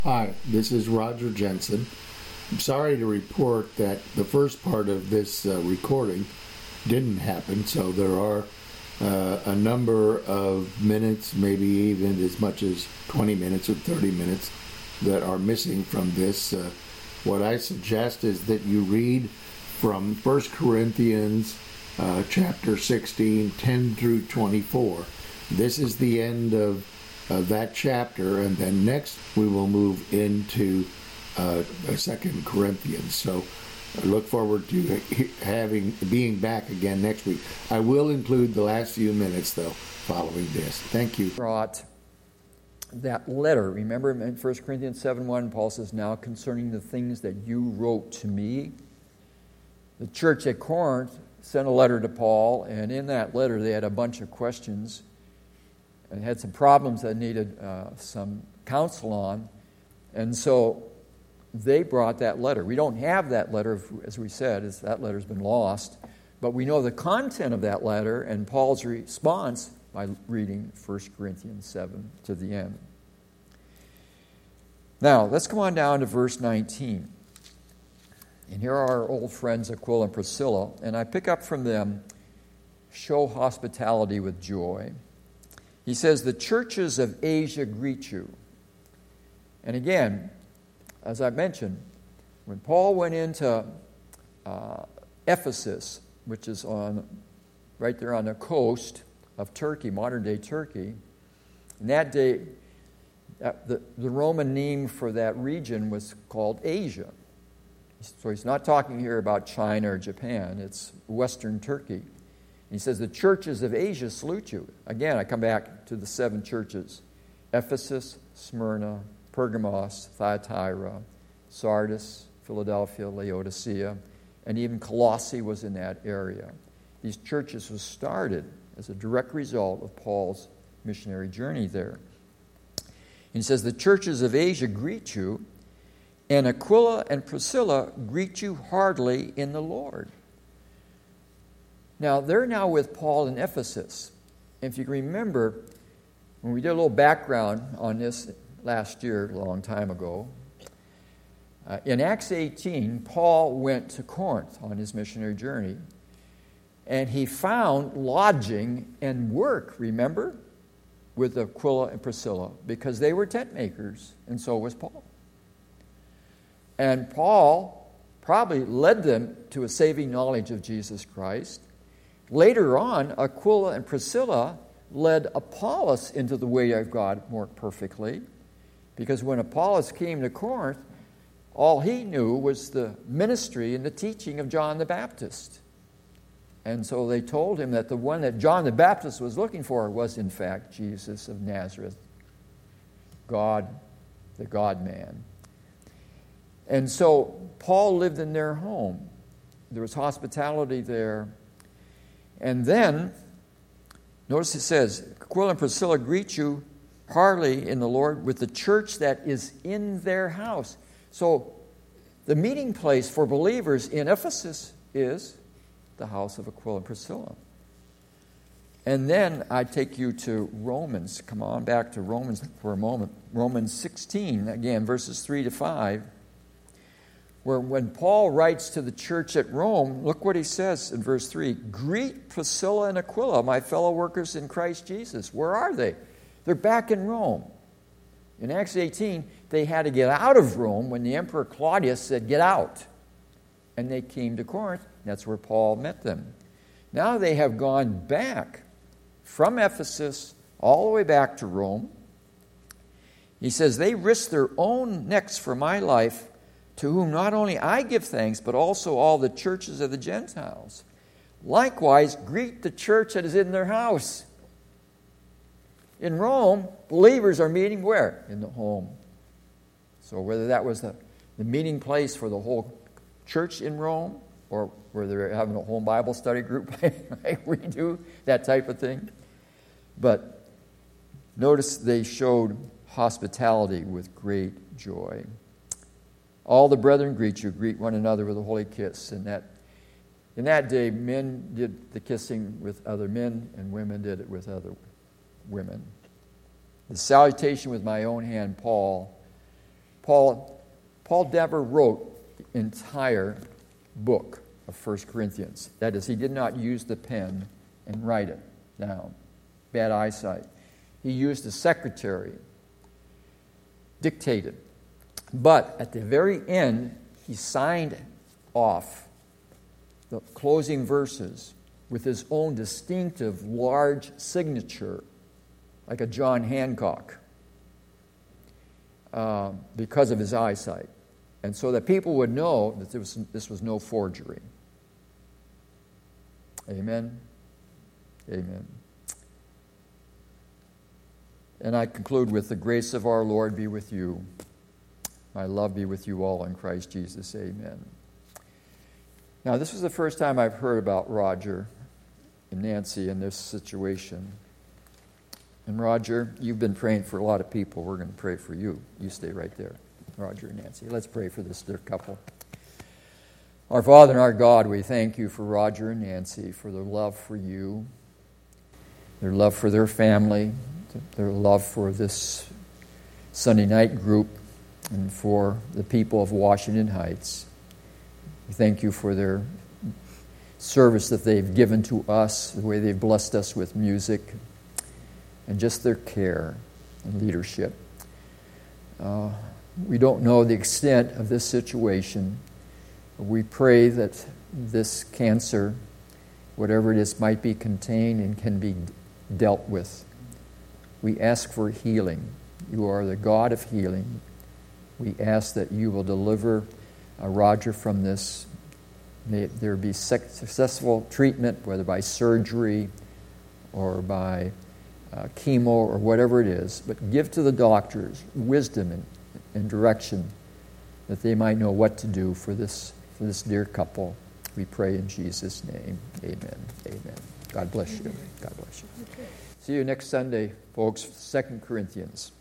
Hi, this is Roger Jensen. I'm sorry to report that the first part of this recording didn't happen, so there are a number of minutes, maybe even as much as 20 minutes or 30 minutes, that are missing from this. What I suggest is that you read from 1 Corinthians chapter 16, 10 through 24. This is the end of that chapter, and then next we will move into 2 Corinthians. So I look forward to being back again next week. I will include the last few minutes, though, following this. Thank you. Brought that letter. Remember in 1 Corinthians 7:1, Paul says, "Now concerning the things that you wrote to me." The church at Corinth sent a letter to Paul, and in that letter they had a bunch of questions and had some problems that needed some counsel on. And so they brought that letter. We don't have that letter, as we said, as that letter's been lost. But we know the content of that letter and Paul's response by reading 1 Corinthians 7 to the end. Now, let's come on down to verse 19. And here are our old friends Aquila and Priscilla. And I pick up from them, "Show hospitality with joy." He says, "The churches of Asia greet you." And again, as I mentioned, when Paul went into Ephesus, which is right there on the coast of Turkey, modern-day Turkey, in that day, the Roman name for that region was called Asia. So he's not talking here about China or Japan. It's Western Turkey. He says, "The churches of Asia salute you." Again, I come back to the 7 churches: Ephesus, Smyrna, Pergamos, Thyatira, Sardis, Philadelphia, Laodicea, and even Colossae was in that area. These churches were started as a direct result of Paul's missionary journey there. He says, "The churches of Asia greet you, and Aquila and Priscilla greet you heartily in the Lord." Now, they're now with Paul in Ephesus. If you can remember, when we did a little background on this last year, a long time ago, in Acts 18, Paul went to Corinth on his missionary journey, and he found lodging and work, remember, with Aquila and Priscilla, because they were tent makers, and so was Paul. And Paul probably led them to a saving knowledge of Jesus Christ. Later on, Aquila and Priscilla led Apollos into the way of God more perfectly, because when Apollos came to Corinth, all he knew was the ministry and the teaching of John the Baptist. And so they told him that the one that John the Baptist was looking for was, in fact, Jesus of Nazareth, God, the God-man. And so Paul lived in their home. There was hospitality there. And then, notice it says, "Aquila and Priscilla greet you heartily in the Lord with the church that is in their house." So the meeting place for believers in Ephesus is the house of Aquila and Priscilla. And then I take you to Romans. Come on back to Romans for a moment. Romans 16, again, verses 3 to 5. Where when Paul writes to the church at Rome, look what he says in verse 3. "Greet Priscilla and Aquila, my fellow workers in Christ Jesus." Where are they? They're back in Rome. In Acts 18, they had to get out of Rome when the Emperor Claudius said, "Get out." And they came to Corinth. That's where Paul met them. Now they have gone back from Ephesus all the way back to Rome. He says, "They risked their own necks for my life, to whom not only I give thanks, but also all the churches of the Gentiles. Likewise, greet the church that is in their house." In Rome, believers are meeting where? In the home. So whether that was the meeting place for the whole church in Rome, or where they're having a home Bible study group like we do, that type of thing. But notice they showed hospitality with great joy. "All the brethren greet you. Greet one another with a holy kiss." And in that day, men did the kissing with other men, and women did it with other women. "The salutation with my own hand, Paul, Paul never wrote the entire book of 1 Corinthians. That is, he did not use the pen and write it down. Bad eyesight. He used a secretary, dictated. But at the very end, he signed off the closing verses with his own distinctive large signature, like a John Hancock, because of his eyesight. And so that people would know that this was no forgery. Amen? Amen. And I conclude with the grace of our Lord be with you. My love be with you all in Christ Jesus. Amen. Now, this is the first time I've heard about Roger and Nancy in this situation. And Roger, you've been praying for a lot of people. We're going to pray for you. You stay right there, Roger and Nancy. Let's pray for this dear couple. Our Father and our God, we thank you for Roger and Nancy, for their love for you, their love for their family, their love for this Sunday night group, and for the people of Washington Heights. We thank you for their service that they've given to us, the way they've blessed us with music, and just their care and leadership. We don't know the extent of this situation. We pray that this cancer, whatever it is, might be contained and can be dealt with. We ask for healing. You are the God of healing. We ask that you will deliver Roger from this. May there be successful treatment, whether by surgery or by chemo or whatever it is. But give to the doctors wisdom and direction that they might know what to do for this dear couple. We pray in Jesus' name. Amen. Amen. God bless you. God bless you. See you next Sunday, folks. 2 Corinthians.